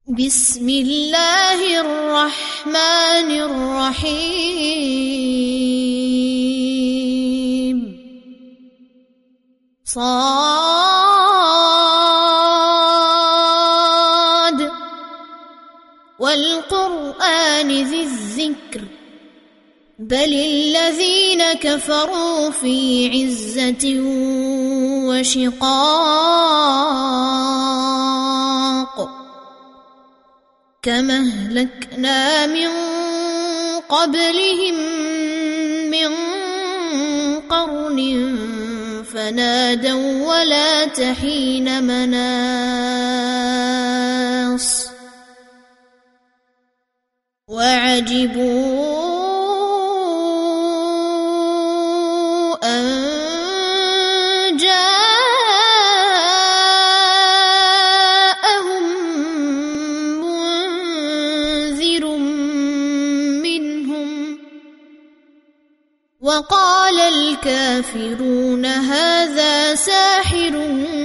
بسم الله الرحمن الرحيم صاد والقرآن ذي الذكر بل الذين كفروا في عزة وشقاق كما أهلكنا من قبلهم من قرن فنادوا ولا تحين مناص وعجبوا أن جاءهم منذر منهم وقال الكافرون هذا ساحر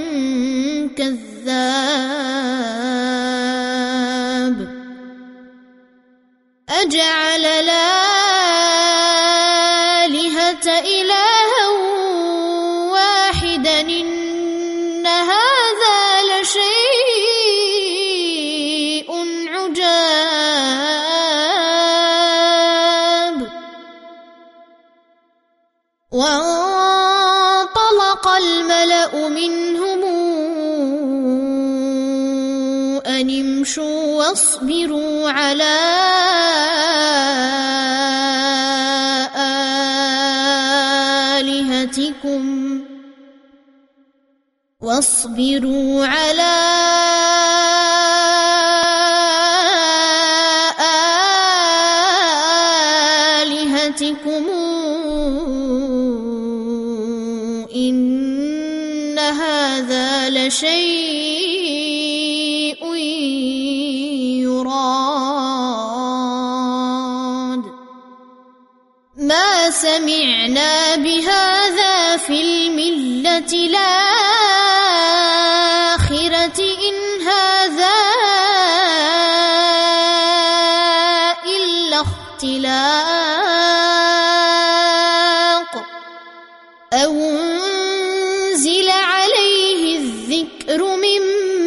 كذاب أجعل الآلهة إلها واحدا إن هذا لشيء عجاب وانطلق الملأ منهم أن امشوا واصبروا على واصبروا على آلهتكم إن هذا لشيء يراد ما سمعنا بهذا في الملة الآخرة إن هذا إلا اختلاق أو أنزل عليه الذكر من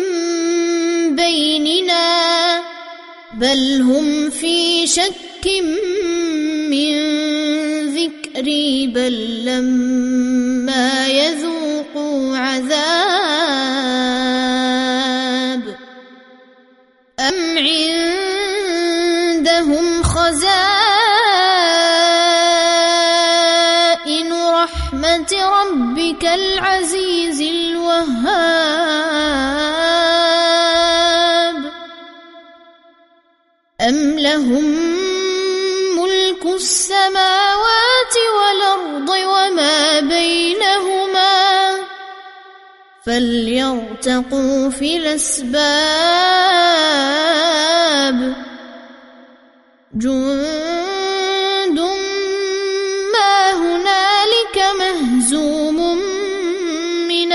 بيننا بل هم في شك من ذكري بل لما يذوقوا عذاب أم عندهم خزائن رحمة ربك العزيز الوهاب أم لهم ملك السماوات والأرض وما بينهما فليرتقوا في الأسباب جند ما هنالك مهزوم من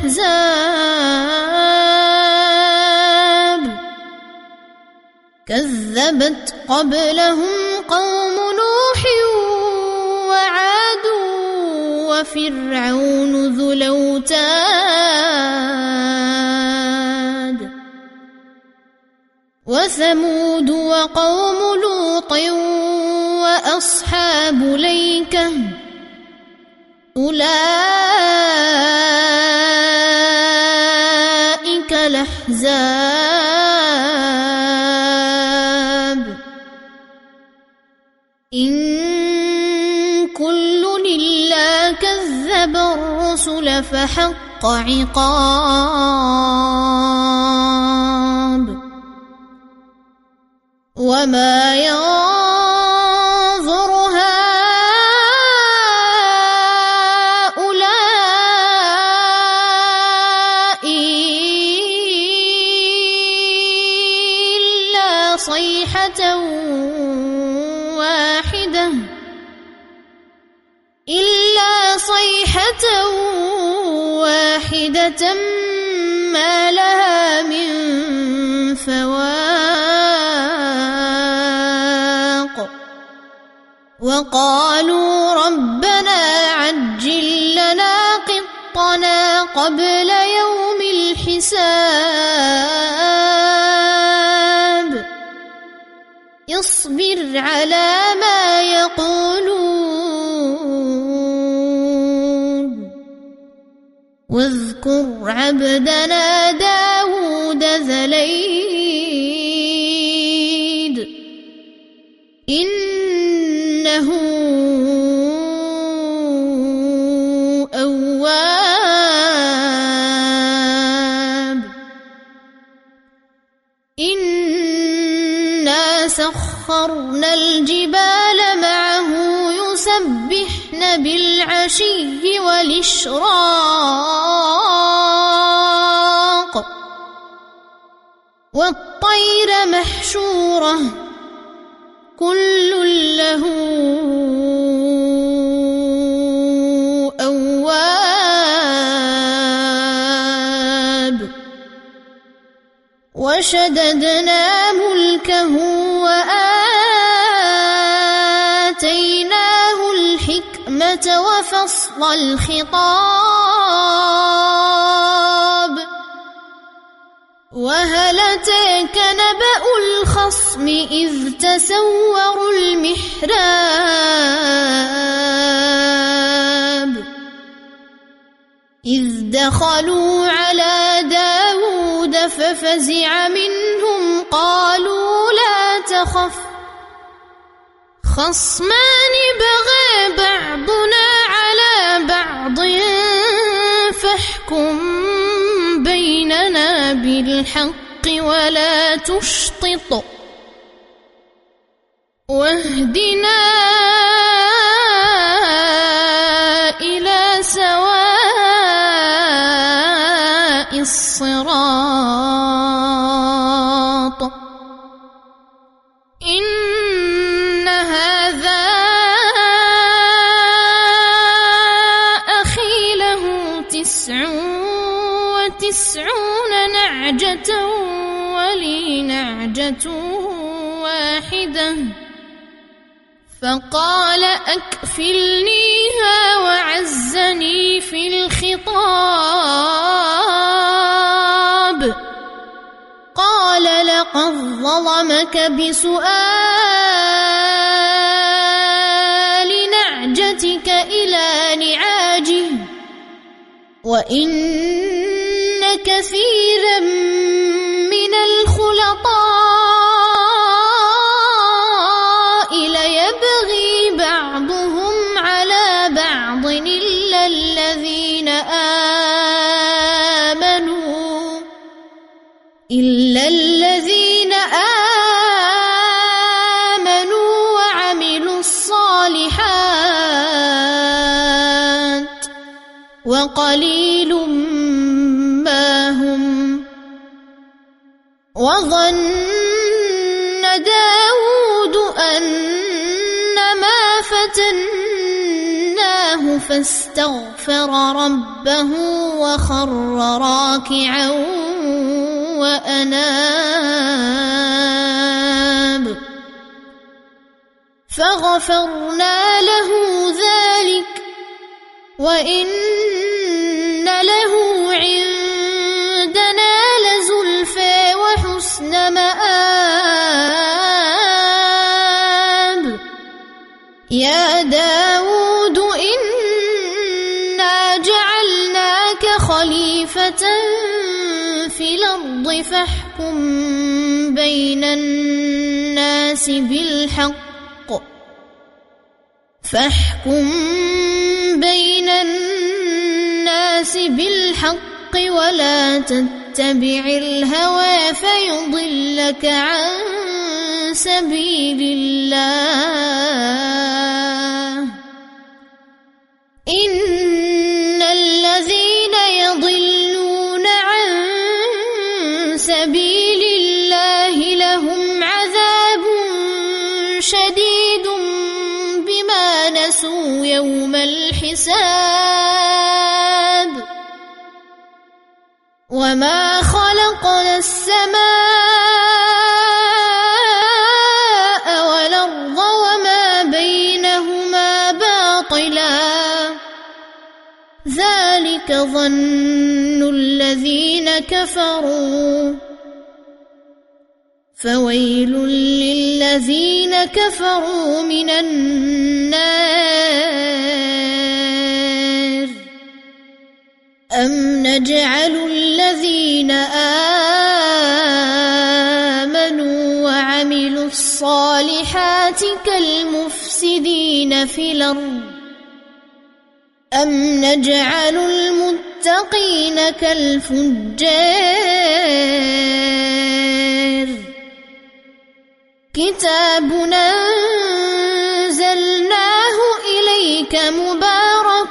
الأحزاب كذبت قبلهم قوم نوح وعاد وفرعون ذو الأوتاد وثمود وقوم لوط وأصحاب الأيكة أولئك الأحزاب إن كل إلا كذب الرسل فحق عقاب وما ينظر هؤلاء إلا صيحة واحدة ما لها من فواق وقالوا ربنا عجل لنا قطنا قبل يوم الحساب اصبر على ما يقولون واذكر عبدنا داود ذا الأيد إنه أواب إنا سخرنا الجبال معه يسبحن بالعشي والإشراق والطير محشورة كل له أواب وشددنا ملكه وآتيناه الحكمة وفصل الخطاب وهل أتاك نبأ الخصم إذ تسوروا المحراب إذ دخلوا على داود ففزع منهم قالوا لا تخف خصمان بغى بعضنا على بعض فاحكم بيننا بالحق ولا تشطط واهدنا إلى سواء الصراط إن هذا أخي له 99 نعجة ولي نعجة واحدة فقال أكفلنيها وعزني في الخطاب قال لقد ظلمك بسؤال نعجتك إلى نعاجه وإن كثيرا من الخلطاء ليبغي بعضهم على بعض إلا الذين آمنوا وعملوا الصالحات وقليل ما هم وظن داود أنما فتناه فاستغفر ربه وخر راكعا وأناب فغفرنا له ذلك وإن له عندنا لزلفى وحسن مآب يا داود إنا جعلناك خليفة في الأرض فاحكم بين الناس بالحق ولا تتبع الهوى فيضلك عن سبيل الله إن الذين يضلون عن سبيل الله لهم عذاب شديد بما نسوا يوم الحساب وما خلقنا السماء والأرض وما بينهما ذلك ظن الذين كفروا فويل للذين كفروا من النار أم نجعل الذين آمنوا وعملوا الصالحات كالمفسدين في الأرض أم نجعل المتقين كالفجار كتاب أنزلناه إليك مبارك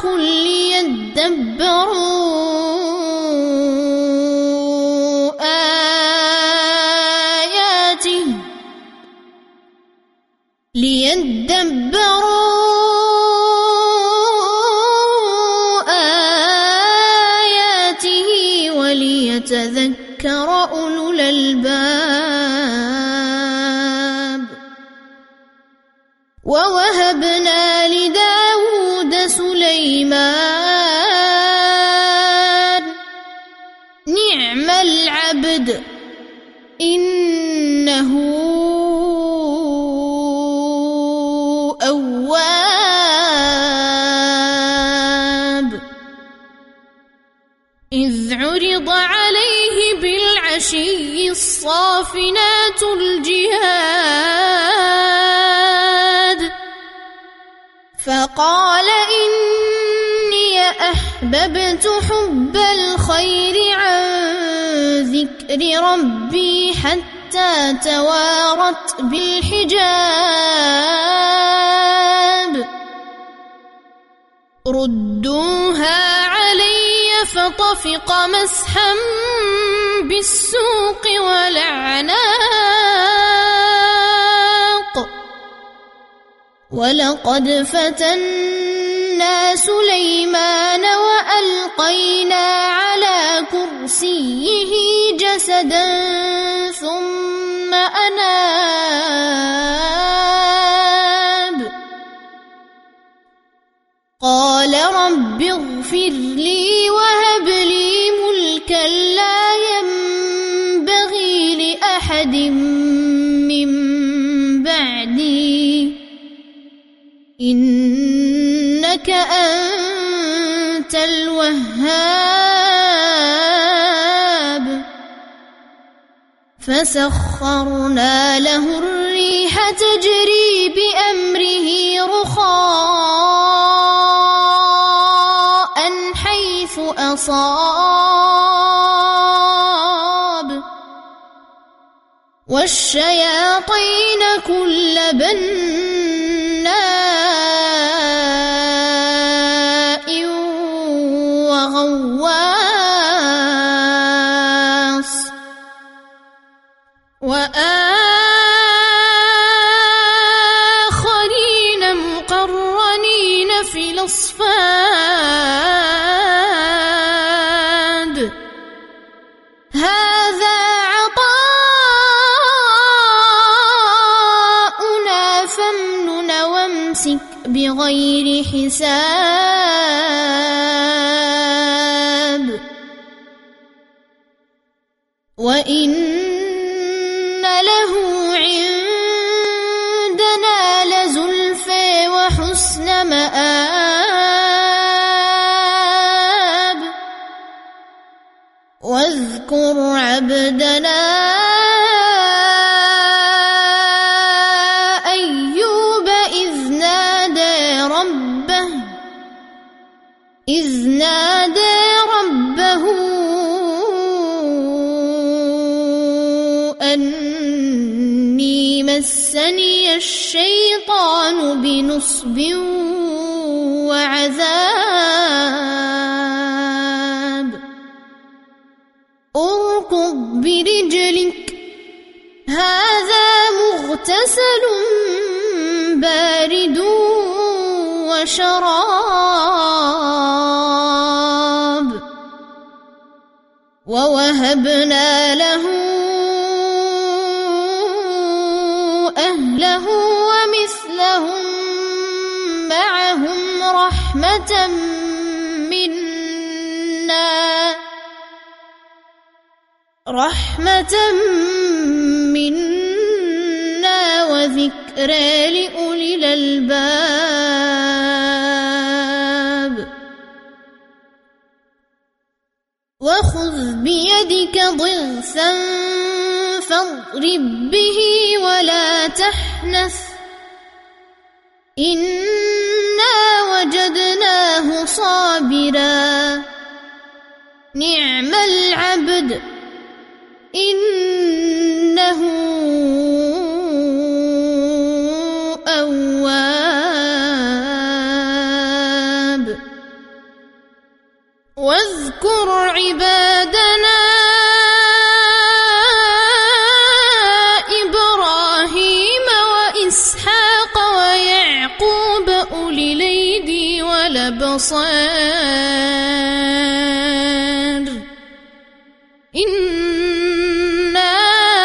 ليدبروا آياته وليتذكر أولو الألباب ووهبنا لداود سليمان نعم العبد إنه أواب إذ عرض عليه بالعشي الصافنات الجياد فقال إني أحببت حب الخير عن ذكر ربي حتى توارت بالحجاب ردوها علي فطفق مسحا بالسوق والأعناق ولقد فتنا سليمان وألقينا على كرسيه جسدا ثم أناب قال رب اغفر لي وهب لي ملكا لا ينبغي لأحد من بعدي إنك أنت الوهاب فسخرنا له الريح تجري بأمره رخاء حيث أصاب والشياطين كل بناء وغواص وآخرين مقرنين في الأصفاد هذا عطاؤنا فامنن وامسك بغير حساب وإن له عندنا لزلفى وحسن مآب واذكر عبدنا أيوب إذ نادى ربه أني مسني الشيطان بنصب وعذاب اركض برجلك هذا مغتسل بارد وشراب ووهبنا له أهله ومثلهم معهم رحمة رحمة منا وذكرى لأولي الألباب وخذ بيدك ضغثا فاضرب به ولا تحنث إنا وجدناه صابرا نعم العبد إنه أواب واذكر عبادنا إبراهيم وإسحاق ويعقوب أولي الأيدي والأبصار إنا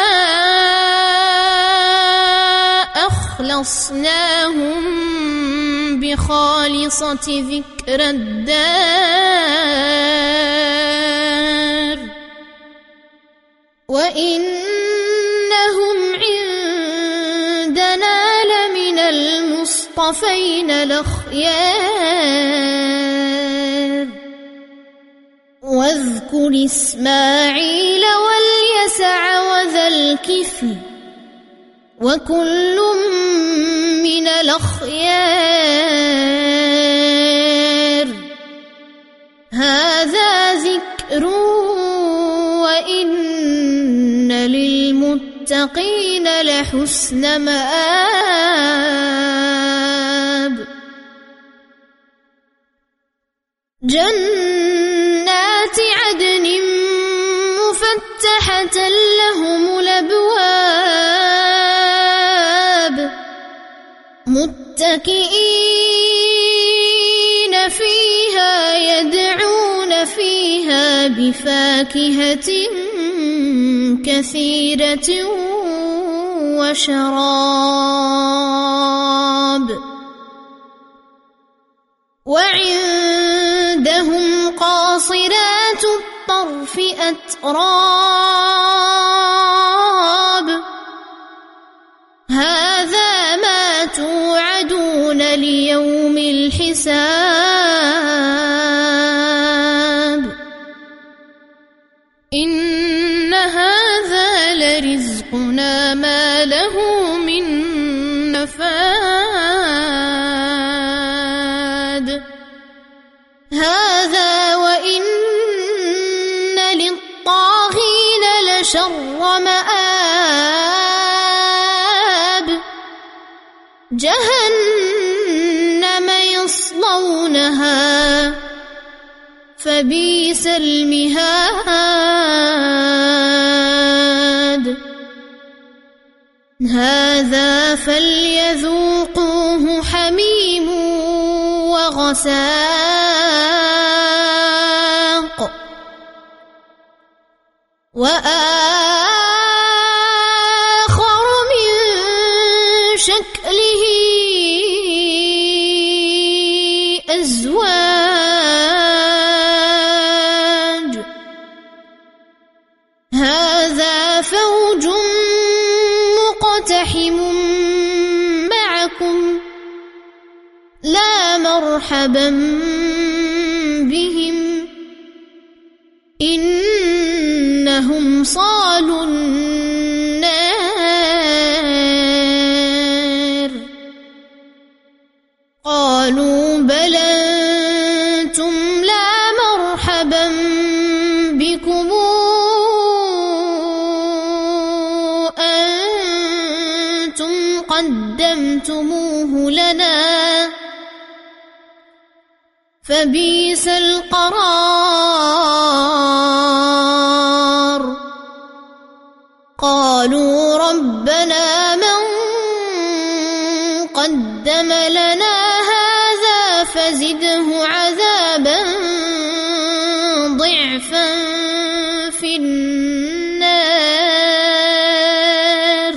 أخلصناهم بخالصة ذكر الدار وإنهم عندنا لمن المصطفين الأخيار واذكر إسماعيل واليسع وذا الكفل وكل من الأخيار هذا ذكر وإن للمتقين لحسن مآب جنات عدن مفتحة لهم الأبواب متكئين فيها يدعون فيها بفاكهة كثيرة وشراب وعندهم قاصرات الطرف أتراب هذا ما توعدون ليوم الحساب إن هذا لرزقنا ما له من نفاد هذا وإن للطاغين لشر مآب جهنم يصلونها فبئس المهاد هذا فليذوقوه حميم وغساق وآخر من شكله أزواج هذا فوج مقتحم معكم لا مرحبا بهم إنهم صالوا النار قالوا بل أنتم لا مرحبا بكم أنتم قدمتموه لنا فبئس القرار قالوا ربنا من قدم لنا هذا فزده عذابا ضعفا في النار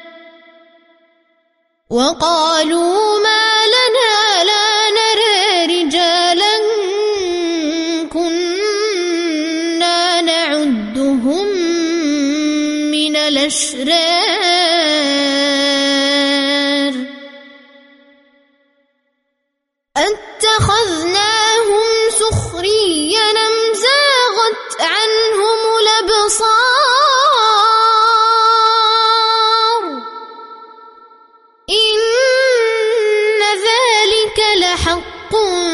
وقالوا ما لنا لا نرى رجالا كنا الأشرار أتخذناهم سخريا أم زاغت عنهم الأبصار إن ذلك لحق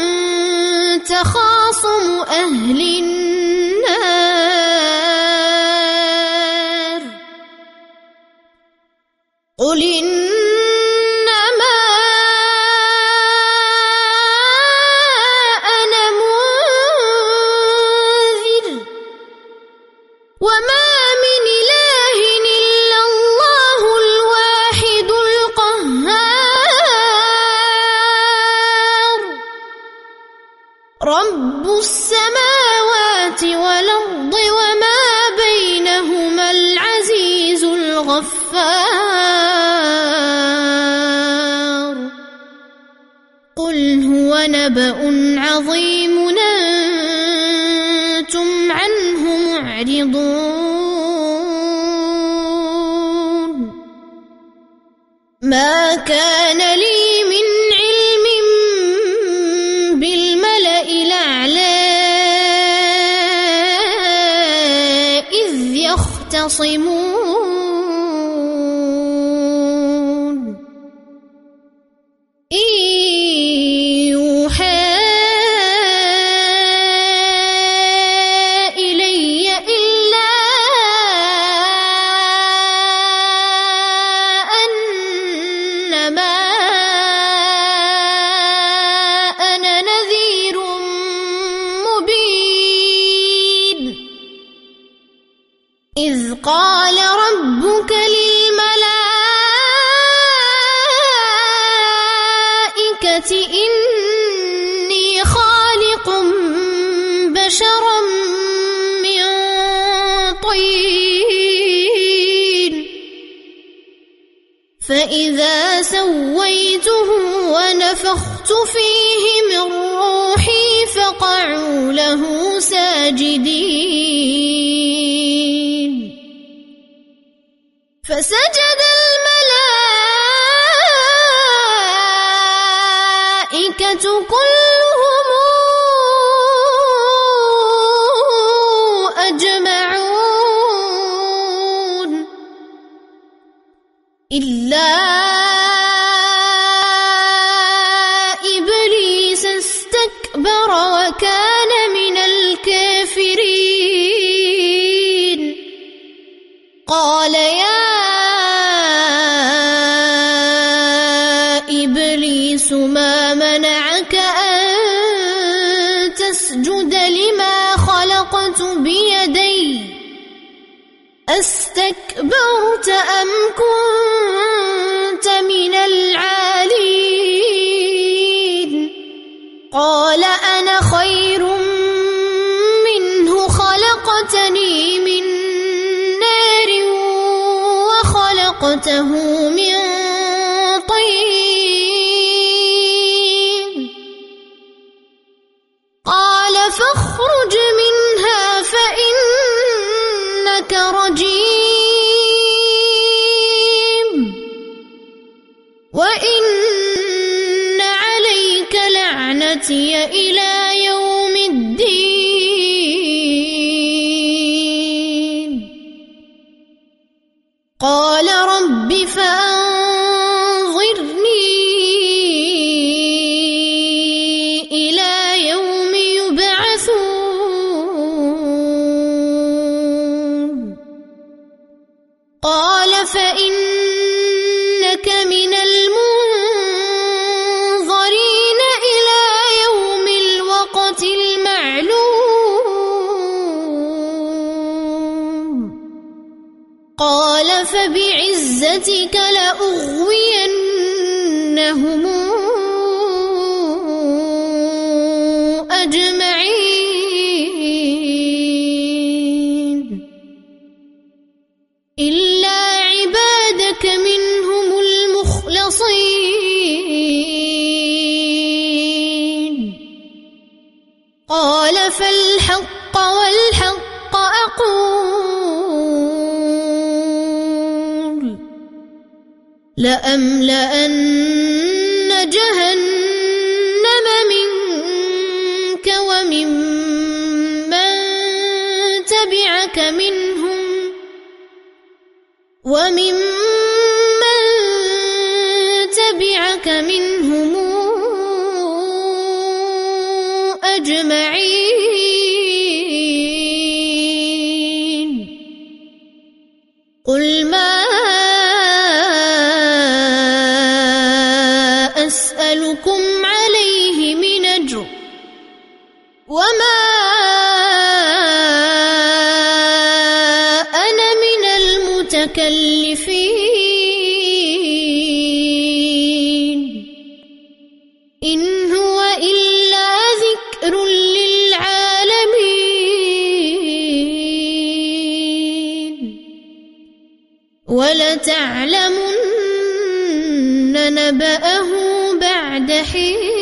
تخاصم أهل النار قل إنما أنا منذر وما من إله إلا الله الواحد القهار رب السماوات والأرض وما بينهما العزيز الغفار قل هو نبأ عظيم أنتم عنه معرضون ما كان لي من علم بالملأ الأعلى إذ يختصمون إن يوحى إلي إلا أنما أنا نذير مبين إذ قال ربك للملائكة إني خالق بشرا من طين فإذا سويته ونفخت فيه من روحي فقعوا له ساجدين فسجد الملائكة كلهم أجمعون إلا إبليس استكبر وكان من الكافرين قال يا إبليس ما منعك أن تسجد لما خلقت بيدي أستكبرت أم كنت من العالين قال أنا خير منه خلقتني من نار وخلقته من طين قال فاخرج منها فإنك رجيم وإن عليك لعنتي إلى يوم الدين قال رب فأنظرني إلى يوم يبعثون قال فإنك من المنظرين إلى يوم الوقت المعلوم قال فبعزتك لأغوينهم أجمعين إلا عبادك منهم المخلصين قال فالحق والحق أقول لأملأن جهنم منك وممن تبعك منهم أجمعين. قل ما أسألكم عليه من أجر وما أنا من المتكلفين، إن هو إلا ذكر للعالمين. ولتعلمن نبأه بعد حين.